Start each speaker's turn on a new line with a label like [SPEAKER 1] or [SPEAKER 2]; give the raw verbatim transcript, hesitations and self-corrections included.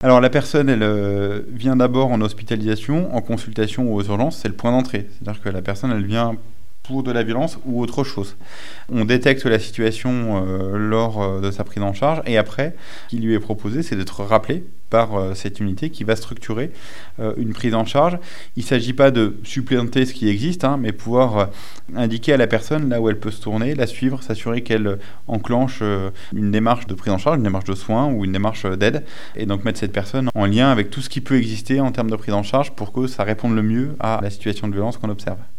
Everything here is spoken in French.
[SPEAKER 1] Alors la personne, elle euh, vient d'abord en hospitalisation, en consultation ou aux urgences, c'est le point d'entrée. C'est-à-dire que la personne, elle vient pour de la violence ou autre chose. On détecte la situation euh, lors euh, de sa prise en charge et après, ce qui lui est proposé, c'est d'être rappelé par euh, cette unité qui va structurer euh, une prise en charge. Il ne s'agit pas de supplémenter ce qui existe, hein, mais pouvoir euh, indiquer à la personne là où elle peut se tourner, la suivre, s'assurer qu'elle euh, enclenche euh, une démarche de prise en charge, une démarche de soins ou une démarche euh, d'aide, et donc mettre cette personne en lien avec tout ce qui peut exister en termes de prise en charge pour que ça réponde le mieux à la situation de violence qu'on observe.